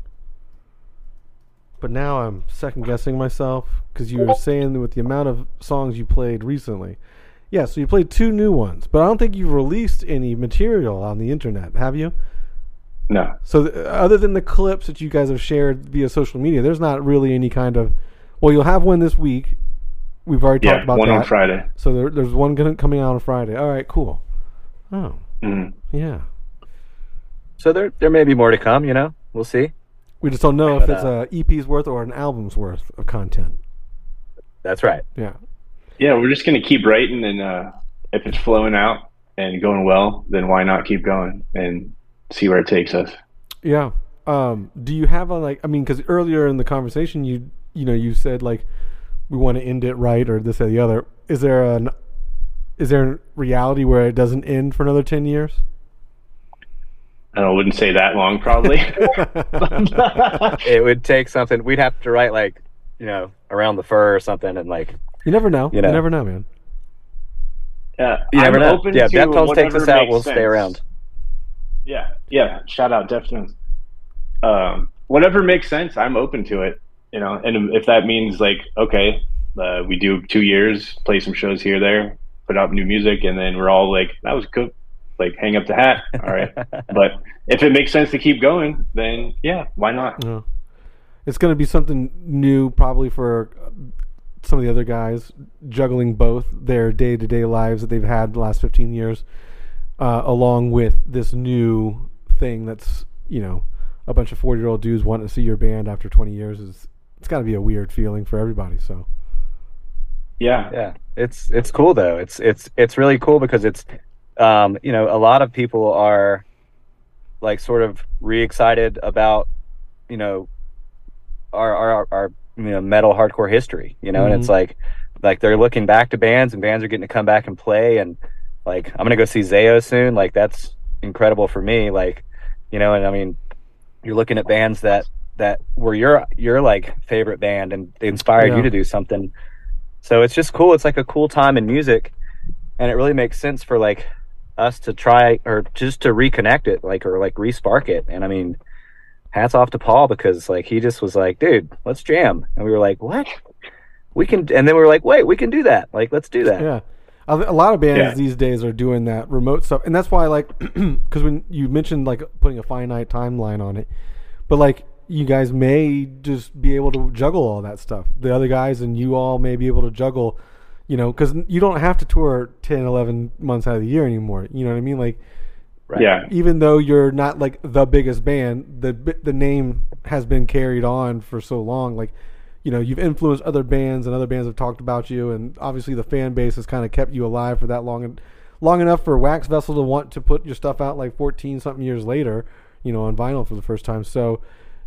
but now I'm second guessing myself, because you were saying with the amount of songs you played recently. Yeah, so you played 2 new ones, but I don't think you've released any material on the internet, have you? No. So other than the clips that you guys have shared via social media, there's not really any kind of. Well, you'll have one this week. We've already talked about one that. on Friday. So there's one coming out on Friday. All right, cool. Oh, yeah. So there may be more to come. We'll see. We just don't know if it's a EP's worth or an album's worth of content. That's right. Yeah. Yeah, we're just gonna keep writing, and if it's flowing out and going well, then why not keep going and see where it takes us? Yeah. Do you have because earlier in the conversation you said like we want to end it right or this or the other. Is there a reality where it doesn't end for another 10 years? I wouldn't say that long, probably. It would take something. We'd have to write around the fur or something, and you never know. You never know, man. Yeah, you never know. Open yeah, to Deftones takes us out. We'll sense. Stay around. Yeah. Shout out Deftones. Whatever makes sense, I'm open to it. And if that means okay, we do 2 years, play some shows here, there, put out new music, and then we're all like, that was good. Hang up the hat. All right. But if it makes sense to keep going, then yeah, why not? Yeah. It's going to be something new probably for some of the other guys juggling both their day-to-day lives that they've had the last 15 years along with this new thing that's, a bunch of 40-year-old dudes wanting to see your band after 20 years. It's got to be a weird feeling for everybody. So yeah, it's cool though. It's really cool because it's a lot of people are sort of re-excited about our metal hardcore history, and it's like they're looking back to bands, and bands are getting to come back and play, and I'm gonna go see Zao soon. That's incredible for me, and I mean, you're looking at bands that were your favorite band, and they inspired you to do something. So it's just cool. It's a cool time in music, and it really makes sense for us to try or just to reconnect it, or re-spark it. And I mean, hats off to Paul, because he just was like, dude, let's jam. And we were like, what? We can, and then we were like, wait, we can do that. Let's do that. Yeah. A lot of bands these days are doing that remote stuff. And that's why because when you mentioned putting a finite timeline on it, but you guys may just be able to juggle all that stuff. The other guys and you all may be able to juggle, because you don't have to tour 10, 11 months out of the year anymore. You know what I mean? Right. Yeah. Even though you're not the biggest band, the name has been carried on for so long. You've influenced other bands, and other bands have talked about you, and obviously the fan base has kind of kept you alive for that long enough for Wax Vessel to want to put your stuff out 14 something years later, on vinyl for the first time. So,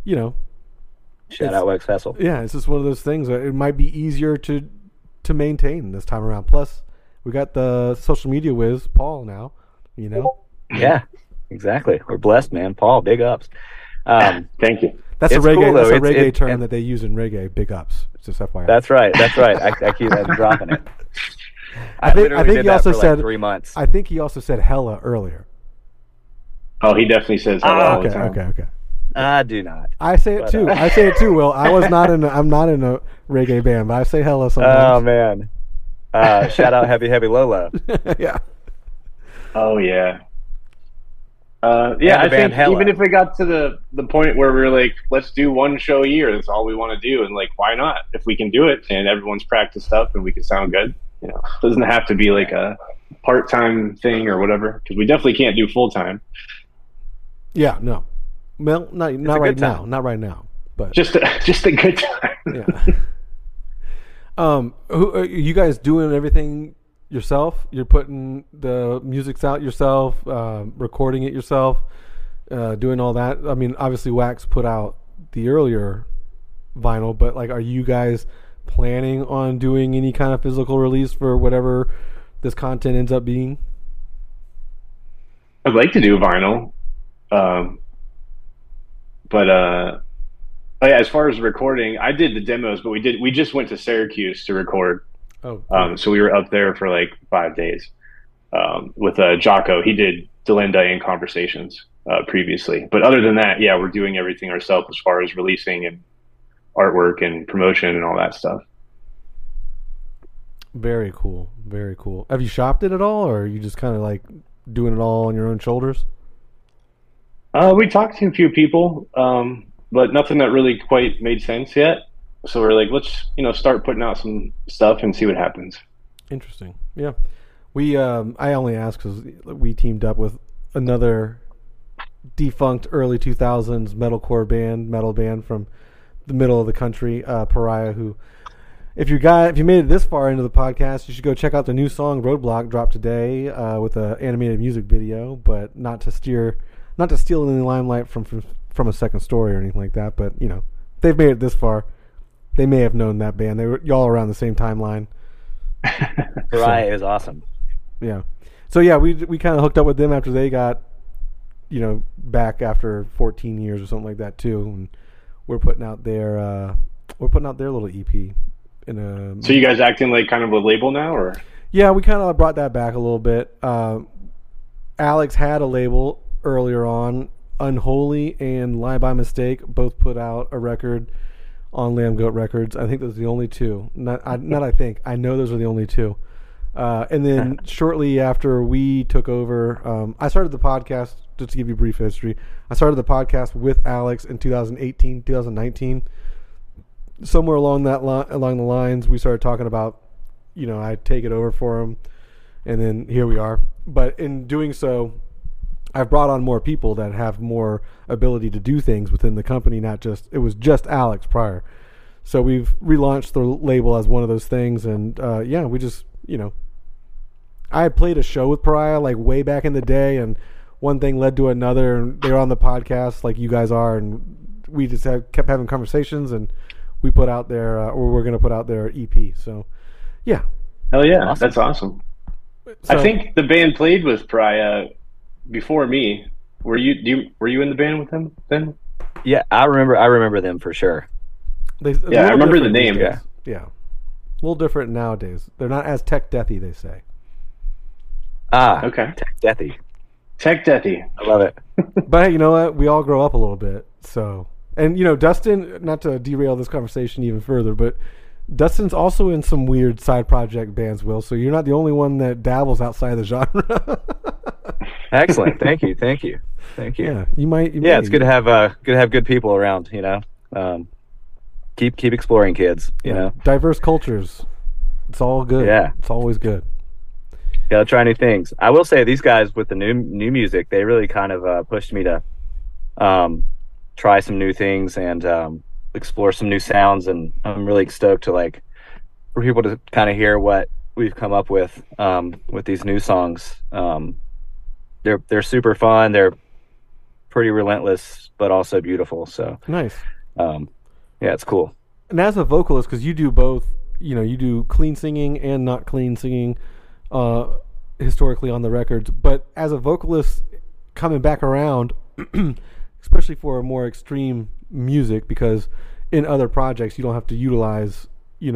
shout out Wax Vessel. Yeah, it's just one of those things. It might be easier to maintain this time around. Plus, we got the social media whiz, Paul, now. Yeah, exactly. We're blessed, man. Paul, big ups. Thank you. That's a It's reggae. cool, though. That's a It's- reggae it- term and- that they use in reggae. Big ups. It's just FYI. That's right. I keep dropping it. I think literally he did that also for said 3 months. I think he also said hella earlier. Oh, he definitely says that all the time. Okay. I do not. I say it too. I say it too. Will, I'm not in a reggae band, but I say hella Oh sometimes. man. Shout out Heavy Lola. Yeah. Oh yeah. And I the band think Hella. even if we got to the point where we're like, let's do one show a year, that's all we want to do, and why not? If we can do it and everyone's practiced up and we can sound good, it doesn't have to be a part-time thing or whatever, because we definitely can't do full-time. Yeah. No. Well, not a right good now. time. Not right now. But Just a good time. yeah. Who are you guys doing everything yourself? You're putting the music out yourself, recording it yourself, doing all that. I mean, obviously Wax put out the earlier vinyl, but are you guys planning on doing any kind of physical release for whatever this content ends up being? I'd like to do vinyl, but as far as recording, I did the demos, but we just went to Syracuse to record. Oh, So we were up there for 5 days with Jocko. He did Delinda and Conversations previously. But other than that, yeah, we're doing everything ourselves as far as releasing and artwork and promotion and all that stuff. very cool. Very cool. Have you shopped it at all, or are you just kind of doing it all on your own shoulders? We talked to a few people, but nothing that really quite made sense yet. So we're like, let's start putting out some stuff and see what happens. Interesting. Yeah, we I only asked because we teamed up with another defunct early 2000s metal band from the middle of the country, Pariah, who if you made it this far into the podcast, you should go check out the new song Roadblock, dropped today with an animated music video, but not to steal any limelight from a Second Story or anything like that. But they've made it this far. They may have known that band. They were y'all around the same timeline. Pariah is awesome. Yeah. So yeah, we kind of hooked up with them after they got back after 14 years or something like that too, and we're putting out their little EP. So you guys acting like kind of a label now, or? Yeah, we kind of brought that back a little bit. Alex had a label earlier on. Unholy and Lie by Mistake both put out a record on Lamb Goat Records. I think those are the only two. I know those are the only two. And then shortly after we took over, I started the podcast, just to give you a brief history. I started the podcast with Alex in 2018, 2019. Somewhere along the lines, we started talking about, I'd take it over for him, and then here we are. But in doing so, I've brought on more people that have more ability to do things within the company. It was just Alex prior. So we've relaunched the label as one of those things, and we just, I had played a show with Pariah like way back in the day, and one thing led to another, and they were on the podcast like you guys are, and we just kept having conversations, and we put out we're going to put out their EP. So, yeah. Hell yeah, awesome. That's awesome. So, I think the band played with Pariah before me. Were you in the band with them then? Yeah, I remember them for sure. I remember the name. Yeah. A little different nowadays. They're not as tech deathy, they say. Okay. Tech deathy. I love it. But hey, you know what? We all grow up a little bit. So, and Dustin, not to derail this conversation even further, but Dustin's also in some weird side project bands, Will. So you're not the only one that dabbles outside the genre. Excellent. Thank you. Yeah, you might. Yeah, it's good to have good people around. Keep exploring, kids. You know, diverse cultures. It's all good. Yeah, it's always good. Gotta try new things. I will say these guys with the new music, they really kind of pushed me to try some new things and explore some new sounds, and I'm really stoked to for people to kind of hear what we've come up with these new songs. They're super fun. They're pretty relentless, but also beautiful. So nice. Yeah, it's cool. And as a vocalist, because you do both, you do clean singing and not clean singing historically on the records, but as a vocalist coming back around, especially for more extreme music, because in other projects you don't have to utilize,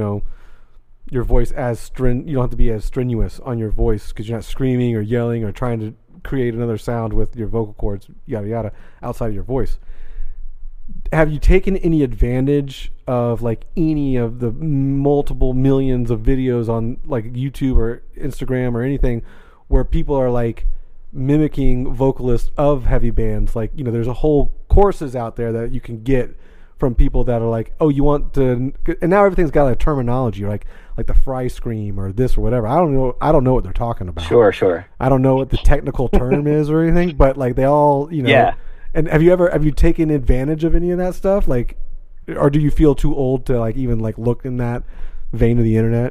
your voice you don't have to be as strenuous on your voice because you're not screaming or yelling or trying to create another sound with your vocal cords, yada yada, outside of your voice. Have you taken any advantage of any of the multiple millions of videos on YouTube or Instagram or anything where people are mimicking vocalists of heavy bands? There's a whole courses out there that you can get from people that are oh, you want to, and now everything's got a terminology like the fry scream or this or whatever. I don't know what they're talking about. Sure. I don't know what the technical term is or anything, but they all, Yeah. And have you taken advantage of any of that stuff? Or do you feel too old to even look in that vein of the internet?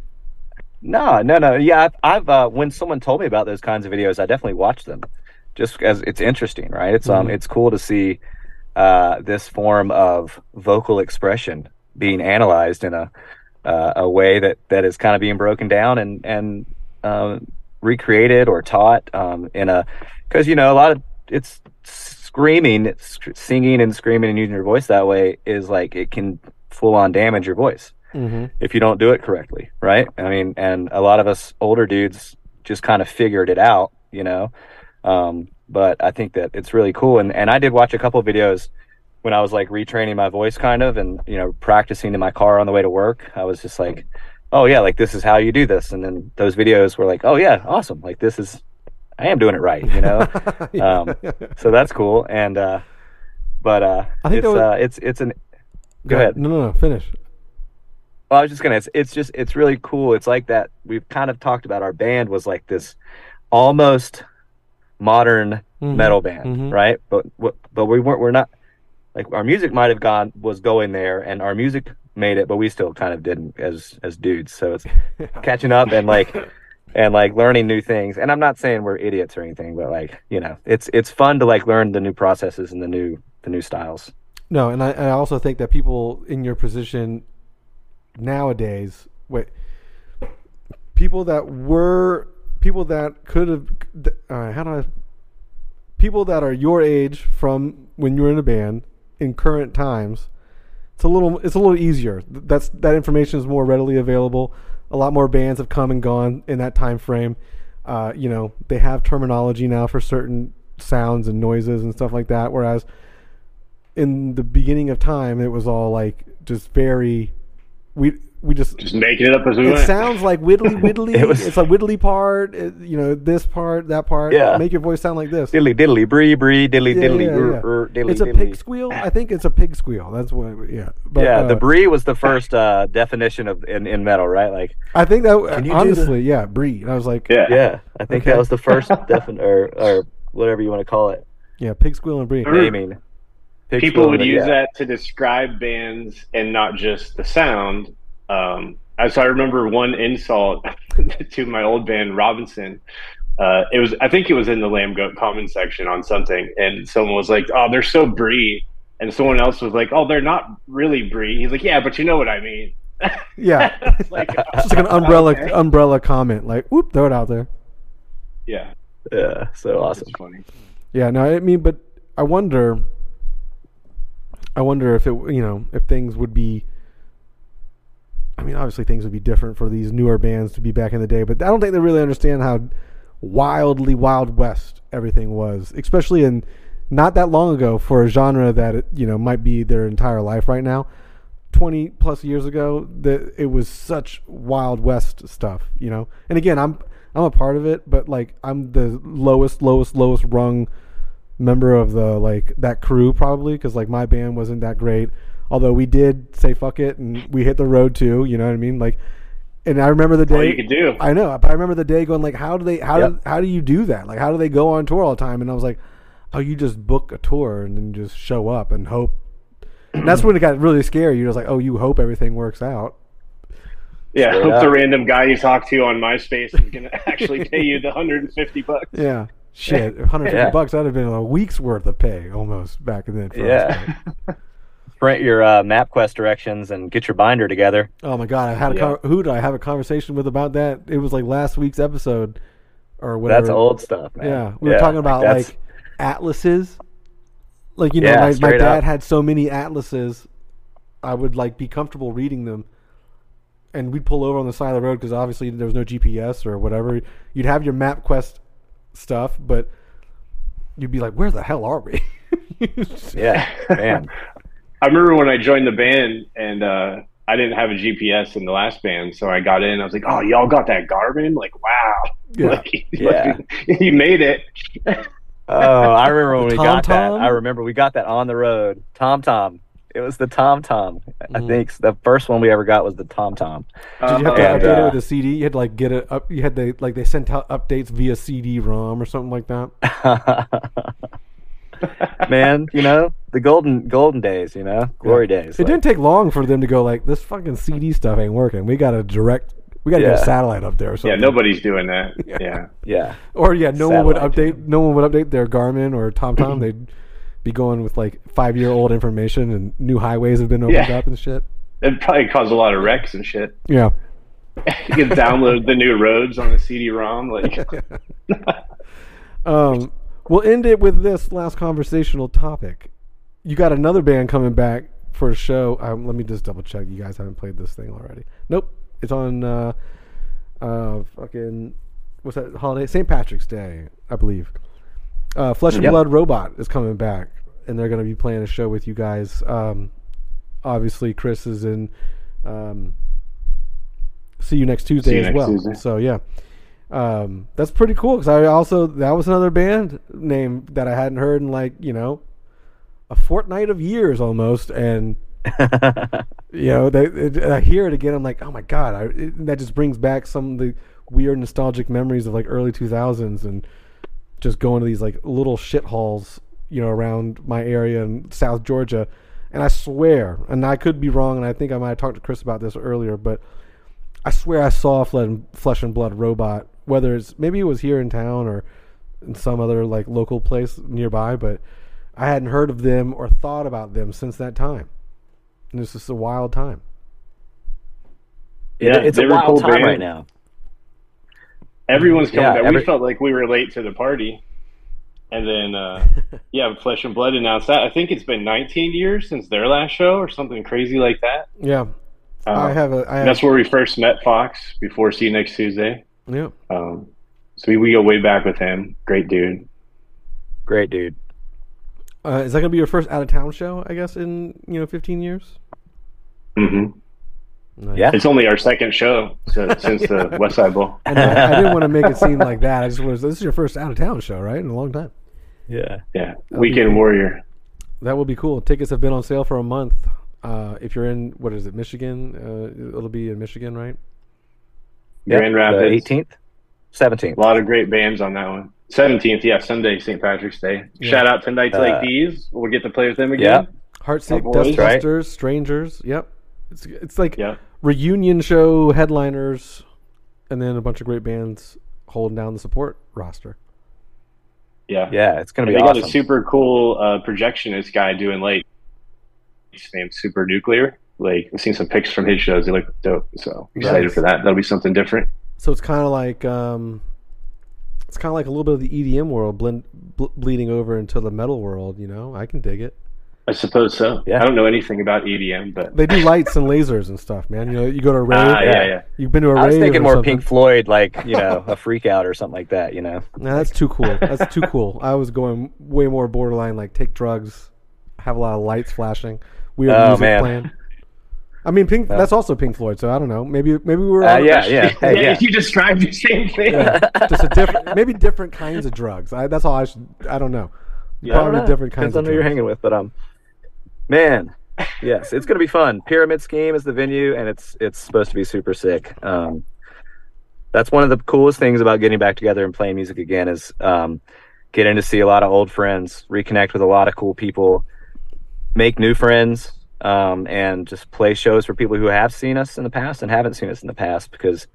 No. Yeah, I've when someone told me about those kinds of videos, I definitely watched them, just as it's interesting, right? It's it's cool to see this form of vocal expression being analyzed in a way that is kind of being broken down and recreated or taught because a lot of it's singing and screaming and using your voice that way is it can full on damage your voice if you don't do it correctly, right? I mean, and a lot of us older dudes just kind of figured it out, but I think that it's really cool. And I did watch a couple of videos when I was retraining my voice kind of, and practicing in my car on the way to work. I was just oh yeah, this is how you do this. And then those videos were oh yeah, awesome. This is I am doing it right, you know. So that's cool. And but I think it's an. Go ahead. No, finish. Well, I was just gonna. It's really cool. It's like that. We've kind of talked about our band was like this almost modern metal band, right? But we're not. Like our music was going there, and our music made it, but we still kind of didn't as dudes. So it's catching up and like learning new things. And I'm not saying we're idiots or anything, but like, you know, it's fun to like learn the new processes and the new styles. No, and I also think that people in your position nowadays, people that are your age from when you were in a band in current times, it's a little easier. That information is more readily available. A lot more bands have come and gone in that time frame. You know, they have terminology now for certain sounds and noises and stuff like that. Whereas in the beginning of time, it was all like just very we just making it up as we went. It sounds like widdly. It's a widdly part, you know, this part, that part. Yeah. Make your voice sound like this. Diddly diddly bree bree diddly diddly diddly. It's a pig squeal. I think it's a pig squeal. That's what. Yeah. But, the bree was the first definition of in metal, right? Like I think that honestly, bree. And I was like, yeah. I think that was the first or whatever you want to call it. Yeah, pig squeal and bree. Naming. People would use that to describe bands and not just the sound. So I remember one insult to my old band Robinson. I think it was in the Lamb Goat comment section on something, and someone was like, "Oh, they're so brie," and someone else was like, "Oh, they're not really brie." He's like, "Yeah, but you know what I mean." Yeah, it's like an umbrella comment, like, "Whoop, throw it out there." Yeah, so awesome. That's funny. Yeah, no, I mean, but I wonder if it, you know, if things would be. I mean, obviously things would be different for these newer bands to be back in the day, but I don't think they really understand how wildly Wild West everything was, especially in not that long ago for a genre that, you know, might be their entire life right now. 20 plus years ago, that it was such Wild West stuff, you know. And again, I'm a part of it, but like I'm the lowest rung member of the like that crew probably, because like my band wasn't that great. Although we did say fuck it and we hit the road too, you know what I mean? Like, and I remember the day. All you could do. I know, but I remember the day going like, how do you do that? Like, how do they go on tour all the time? And I was like, oh, you just book a tour and then just show up and hope. And that's when it got really scary. You're just like, oh, you hope everything works out. Yeah, hope the random guy you talk to on MySpace is going to actually pay you the $150. Yeah. Shit, $150 that'd have been a week's worth of pay almost back then. Print your MapQuest directions and get your binder together. Oh my god, I had who did I have a conversation with about that? It was like last week's episode or whatever. That's old stuff, man. Yeah, we were talking about like atlases. Like, you know, my dad had so many atlases, I would like be comfortable reading them. And we'd pull over on the side of the road because obviously there was no GPS or whatever. You'd have your MapQuest stuff, but you'd be like, where the hell are we? Yeah, man. I remember when I joined the band and I didn't have a GPS in the last band, so I got in. I was like, "Oh, y'all got that Garmin? Like, wow! Yeah, you made it." Oh, I remember when we got that. I remember we got that on the road. TomTom. It was the TomTom. I think the first one we ever got was the TomTom. Did you have to update it with a CD? You had to like get it up. You had to like they sent out updates via CD-ROM or something like that. Man, you know, the golden days, you know, glory days. It didn't take long for them to go like, this fucking CD stuff ain't working. We got to get a satellite up there or something. Yeah, nobody's doing that. Yeah. Or no one would update their Garmin or TomTom. They'd be going with like 5-year-old information and new highways have been opened up and shit. It'd probably cause a lot of wrecks and shit. Yeah. You can download the new roads on the CD-ROM. Like, we'll end it with this last conversational topic. You got another band coming back for a show. Let me just double check. You guys haven't played this thing already. Nope. It's on fucking what's that holiday? St. Patrick's Day, I believe. Flesh and Blood Robot is coming back, and they're going to be playing a show with you guys. Obviously, Chris is in See You Next Tuesday as well. Tuesday. So yeah, That's pretty cool because that was another band name that I hadn't heard in like, you know, a fortnight of years almost, and you know, I hear it again. I'm like, oh my god, that just brings back some of the weird nostalgic memories of like early 2000s and just going to these like little shitholes, you know, around my area in South Georgia. And I swear, and I could be wrong, and I think I might have talked to Chris about this earlier, but I swear I saw Flesh and Blood Robot, whether maybe it was here in town or in some other like local place nearby, but I hadn't heard of them or thought about them since that time. And it's just a wild time. Yeah, it's a wild time right now. Everyone's coming back. We felt like we were late to the party. And then, Flesh and Blood announced that. I think it's been 19 years since their last show or something crazy like that. Yeah. That's where we first met Fox before See You Next Tuesday. Yeah. So we go way back with him. Great dude. Great dude. Is that going to be your first out-of-town show, I guess, in 15 years? Mm-hmm. Nice. Yeah. It's only our second show since the West Side Bowl. And I didn't want to make it seem like that. I just was. This is your first out-of-town show, right? In a long time. Yeah. Yeah. Weekend Warrior. That will be cool. Tickets have been on sale for a month. If you're in, what is it, Michigan? It'll be in Michigan, right? Grand Rapids. 18th? 17th. A lot of great bands on that one. 17th, yeah, Sunday, St. Patrick's Day. Yeah. Shout out to Nights Like These. We'll get to play with them again. Yeah. Heartsick, Dustbusters, right? Strangers. Yep. It's like reunion show headliners, and then a bunch of great bands holding down the support roster. Yeah. Yeah, it's going to be awesome. They got a super cool projectionist guy doing lights. His name's Super Nuclear. Like, I've seen some pics from his shows. They look dope. So excited for that. That'll be something different. So it's kind of like a little bit of the EDM world bleeding over into the metal world. You know, I can dig it. I suppose so. Yeah. I don't know anything about EDM, but they do lights and lasers and stuff, man. You know, you go to a rave. Yeah. You've been to a rave. I was thinking more Pink Floyd, like, you know, a freak out or something like that. You know. No, that's too cool. That's too cool. I was going way more borderline, like take drugs, have a lot of lights flashing, weird music playing. I mean, that's also Pink Floyd, so I don't know. Maybe we were. Yeah. You described the same thing. Yeah, just maybe different kinds of drugs. That's all I don't know. Yeah, probably different kinds of drugs. Depends on who you're hanging with, but man, yes, it's going to be fun. Pyramid Scheme is the venue, and it's supposed to be super sick. That's one of the coolest things about getting back together and playing music again is getting to see a lot of old friends, reconnect with a lot of cool people, make new friends. And just play shows for people who have seen us in the past and haven't seen us in the past, because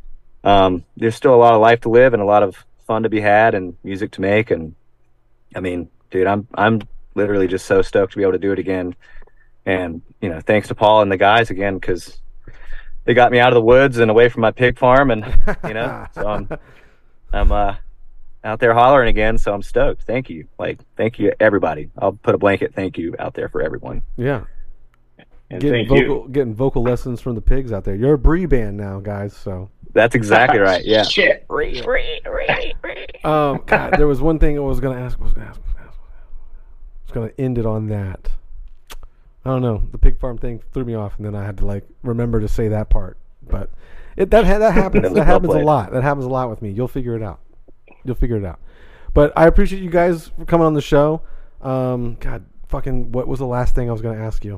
there's still a lot of life to live and a lot of fun to be had and music to make. And I mean, dude, I'm literally just so stoked to be able to do it again. And, you know, thanks to Paul and the guys again, because they got me out of the woods and away from my pig farm, and, you know, so I'm out there hollering again. So I'm stoked. Thank you. Thank you, everybody. I'll put a blanket thank you out there for everyone. Yeah. Getting vocal lessons from the pigs out there. You're a Brie band now, guys. So that's exactly right. Yeah. Shit. God, there was one thing I was going to ask. I was going to end it on that. I don't know. The pig farm thing threw me off, and then I had to remember to say that part. But that happens. That happens a lot. That happens a lot with me. You'll figure it out. But I appreciate you guys for coming on the show. God, fucking, what was the last thing I was going to ask you?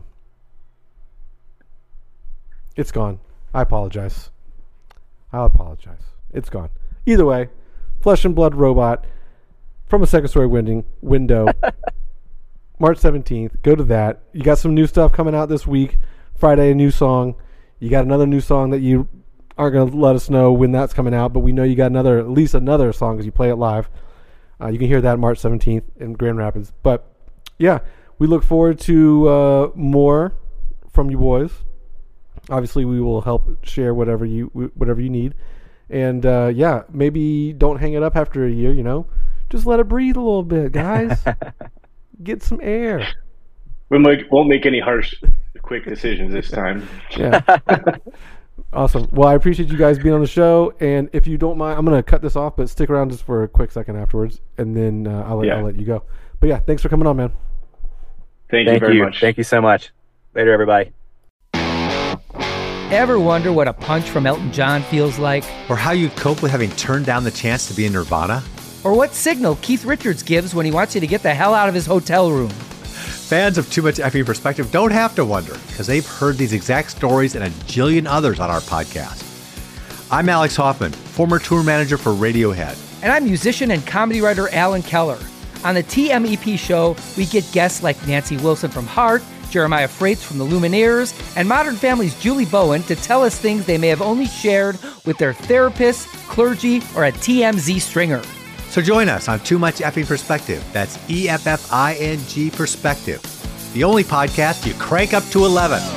It's gone. I apologize. I'll apologize. It's gone. Either way, Flesh and Blood Robot from a Second Story window. March 17th. Go to that. You got some new stuff coming out this week. Friday, a new song. You got another new song that you aren't going to let us know when that's coming out, but we know you got at least another song because you play it live. You can hear that March 17th in Grand Rapids. But, yeah, we look forward to more from you boys. Obviously, we will help share whatever you need. And, maybe don't hang it up after a year, you know. Just let it breathe a little bit, guys. Get some air. We won't make any harsh, quick decisions this time. Yeah. Awesome. Well, I appreciate you guys being on the show. And if you don't mind, I'm going to cut this off, but stick around just for a quick second afterwards. And then I'll let you go. But, yeah, thanks for coming on, man. Thank you very much. Thank you so much. Later, everybody. Ever wonder what a punch from Elton John feels like? Or how you'd cope with having turned down the chance to be in Nirvana? Or what signal Keith Richards gives when he wants you to get the hell out of his hotel room? Fans of Too Much Effing Perspective don't have to wonder, because they've heard these exact stories and a jillion others on our podcast. I'm Alex Hoffman, former tour manager for Radiohead. And I'm musician and comedy writer Alan Keller. On the TMEP show, we get guests like Nancy Wilson from Heart, Jeremiah Freites from the Lumineers, and Modern Family's Julie Bowen to tell us things they may have only shared with their therapist, clergy, or a TMZ stringer. So join us on Too Much Effing Perspective. That's EFFING Perspective. The only podcast you crank up to 11.